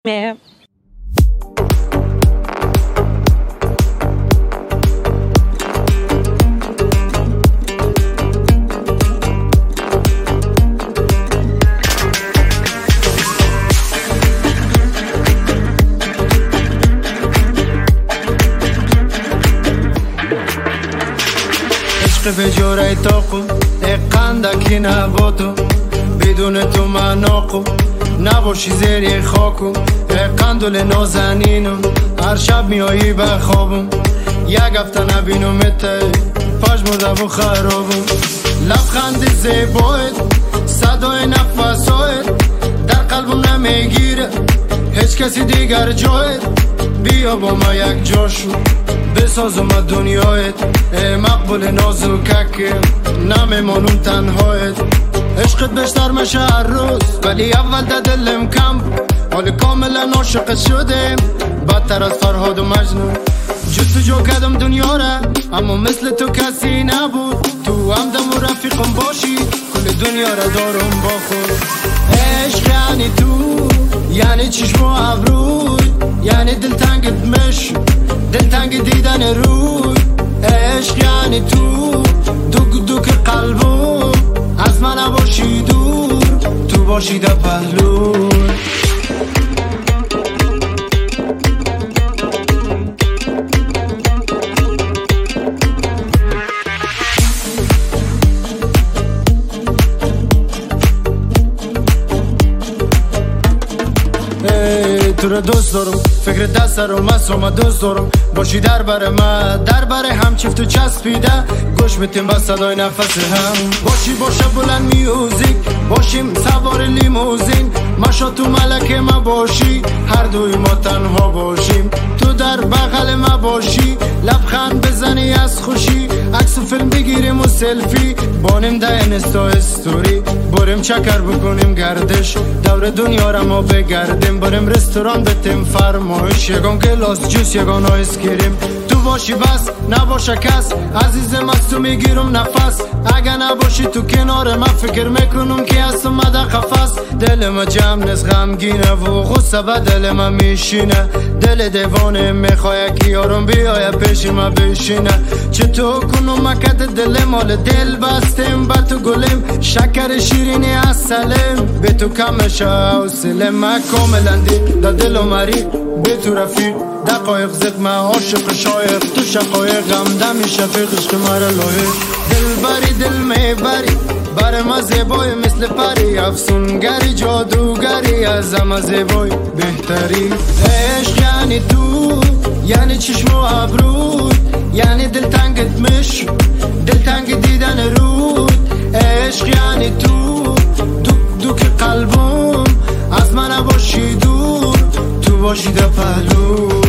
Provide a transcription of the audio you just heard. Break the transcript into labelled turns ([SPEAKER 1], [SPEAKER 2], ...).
[SPEAKER 1] Yeah.
[SPEAKER 2] عشق به جوره تاقو قندکی نباتو بدون تو من آقو نباشی زیر خاکو قندل نازنینم هر شب میایی به خوابم یک هفته نبینمت پشمردم و خرابم لبخند زیبایت صدای نفسایت در قلبم نمیگیره هیچ کسی دیگر جایت بیا با ما یک جاشو بسازم دنیایت مقبول نازوکک نمیمانم تنهایت عشقت بیشتر میشه هر روز ولی اول ده دلم کم حال کاملا عاشق شدم بدتر از فرهاد و مجنون جستجو کردم دنیا را اما مثل تو کسی نبود تو همدم و رفیقم باشی کل دنیا را دارم با خود عشق یعنی تو یعنی چشم و ابروی یعنی دلتنگت مش دلتنگ دیدن روی عشق یعنی تو دوک دوک قلبم از من نباشی دور تو باشی در پهلوی تو رو دوست دارم فکر دست دارم مسوم دوست دارم باشی در بر من در بر هم چفت و چسبیده گوش میتیم با صدای نفس هم باشی باشه بلند میوزیک باشیم سوار لیموزین ماشا تو ملک ما باشی هر دوی ما تنها باشیم تو در بغل ما باشی لبخند بزنی از خوشی عکس و فیلم بگیریم و سلفی بانیم ده اینستا استوری بریم چکر بکنیم گردش دور دنیا را ما بگردیم بریم رستوران بتیم فرمایش یگان گلاس جوس یگان آیس کریم تو باشی بس نباشه کس عزیزم از تو میگیرم نفس اگه نباشی تو کنار من فکر میکنم که از اومده قفس دل ما جمع نز غمگینه و غصه به دل ما میشینه دل دیوانه میخواه که یارم بیایه پیش ما بشینه چطور کنم مکت دل مال دل بستیم با تو گلیم شکر شیرینی از سلم به تو کمشه و سلم ما کاملا دی دا دل و مری به تو رفیق دقایق زد من عاشق شایق تو شقایق غمدم شفیق عشق مرا لایق دل بری دل میبری بر ما زیبای مثل پری افسونگری جادوگری از همه زیبای بهتری عشق یعنی تو یعنی چشم و ابرود یعنی دلتنگت مش دلتنگ دیدن رود عشق یعنی تو دوک دوک قلبم از من نباشی دور تو باشی در پهلو